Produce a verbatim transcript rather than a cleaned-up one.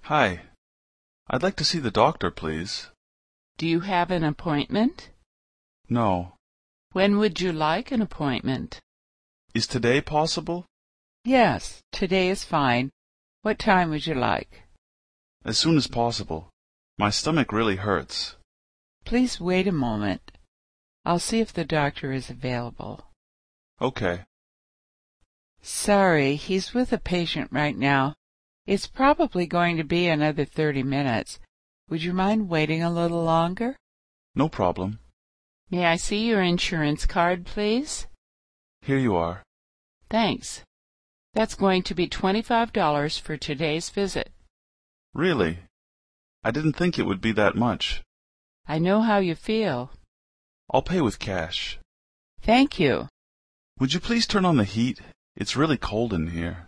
Hi. I'd like to see the doctor, please. Do you have an appointment? No. When would you like an appointment? Is today possible? Yes, today is fine. What time would you like? As soon as possible. My stomach really hurts. Please wait a moment. I'll see if the doctor is available. Okay. Sorry, he's with a patient right now. It's probably going to be another thirty minutes. Would you mind waiting a little longer? No problem. May I see your insurance card, please? Here you are. Thanks. That's going to be twenty-five dollars for today's visit. Really? I didn't think it would be that much. I know how you feel. I'll pay with cash. Thank you. Would you please turn on the heat? It's really cold in here.